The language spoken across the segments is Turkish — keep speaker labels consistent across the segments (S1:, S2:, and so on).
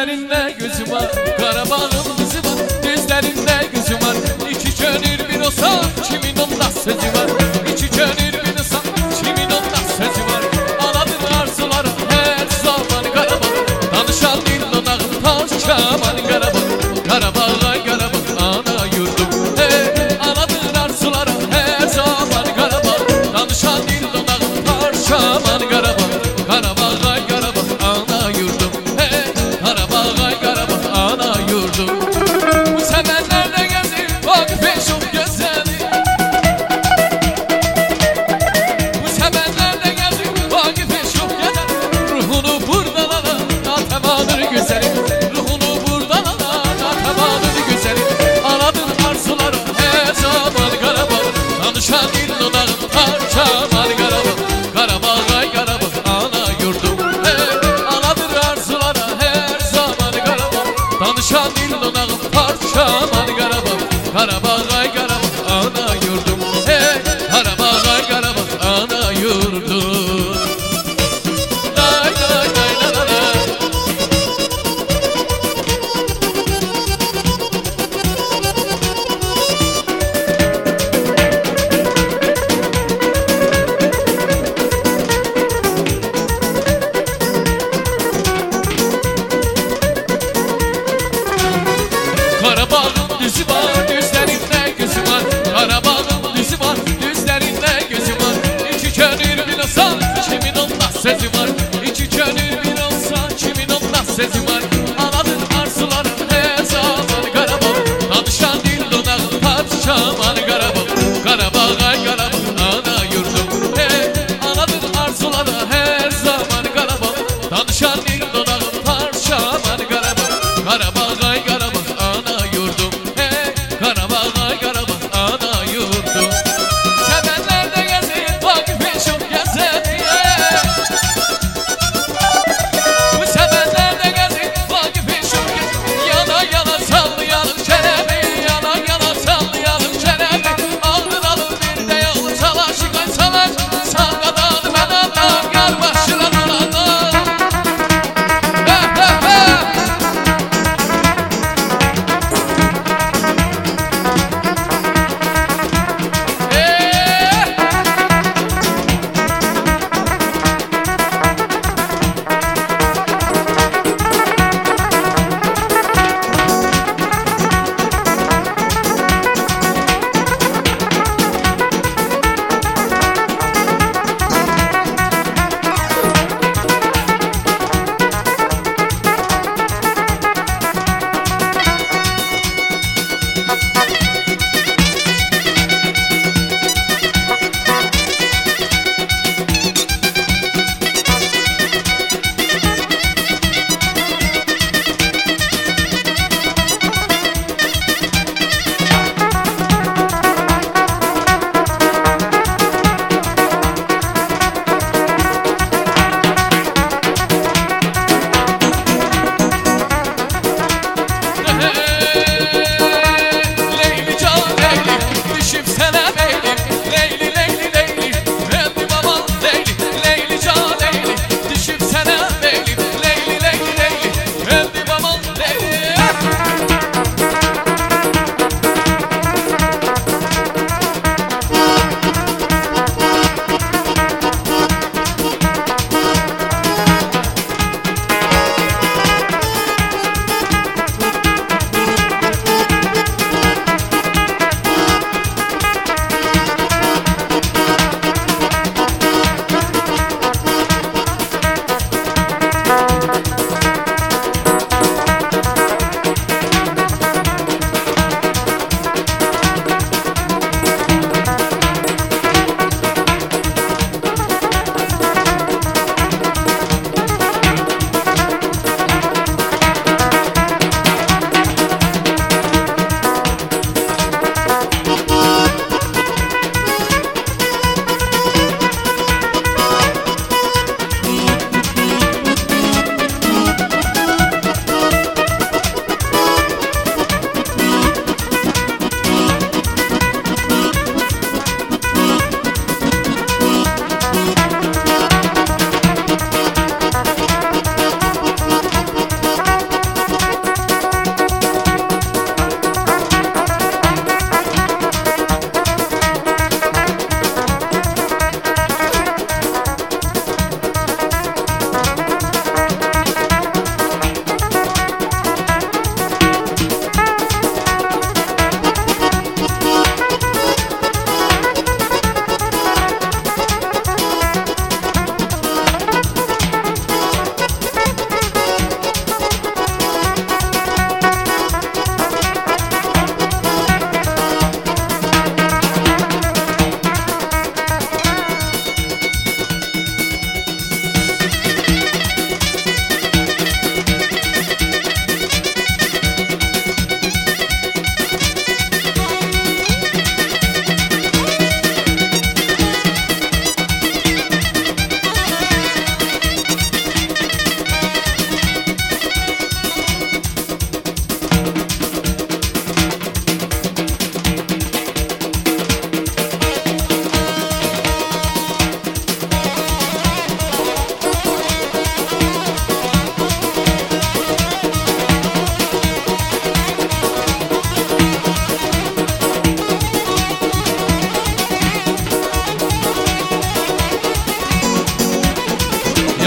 S1: gözlerinde gözüm var, Karabağ'ın kızı var, gözlerinde gözüm var. İki gönül bir olsa kimin onda sözü var, İki gönül bir olsa kimin onda sözü var. Anadır arzular her zaman Karabağ, danışan dil donağın taş kaman Karabağ. Karabağ'a Karabağ ana yurdum, anadır arzular her zaman Karabağ, danışan dil donağın taş kaman Karabağ. Karabağ'a Karabağ ana yurdum, Karabağ'a Karabağ ana yurdum. Bu sevenlerle gezir vakıf eşuf gözleri, bu sevenlerle gezir vakıf eşuf gezer. Ruhunu buradan alan atemadır güzelim, ruhunu buradan alan atemadır güzelim. Anadır arzuları her zaman Karabağ, danışan dil donağın parçaman Karabağ. Karabağ'a Karabağ ana yurdum, anadır arzuları her zaman Karabağ, danışan dil donağın parçaman Karabağ. Karabağ'a Karabağ ana yurdum, Karabağ'a Karabağ ana yurdum. Lay lay lay lay lay lay. Karabağ'ın düzü var, düzlerinde gözü var, Karabağ'ın düzü var, düzlerinde gözü var. İki gönül bir olsa kimin onda sözü var, İki gönül bir olsa kimin onda sözü var. Anadır arzuları her zaman Karabağ, danışan dil donağın parçaman Karabağ. Karabağ'a Karabağ ana yurdum, anadır arzuları her zaman Karabağ, danışan dil donağın parçaman Karabağ. Karabağ'a Karabağ ana yurdum, Karabağ'a Karabağ ana yurdum. Sevenlerde gezir vakıf eşuf gezer, bu sevenlerde gezir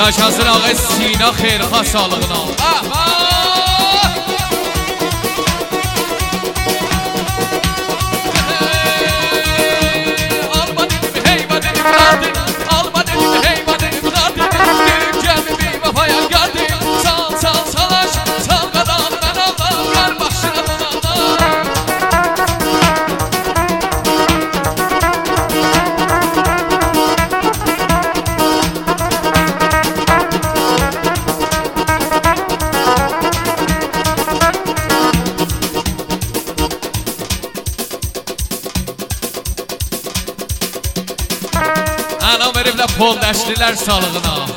S1: Yaşasın ağa Sina xeyrxah sağlığına. Alma dedim heyva dedim rahatım. Alma dedim heyva dedim rahatım. Gelip gelme bir vefaya geldim. Sal sal salaş sal kadar ben Allah. Ver başına Allah. Anam veriblə pol dəşlilər sağlığına.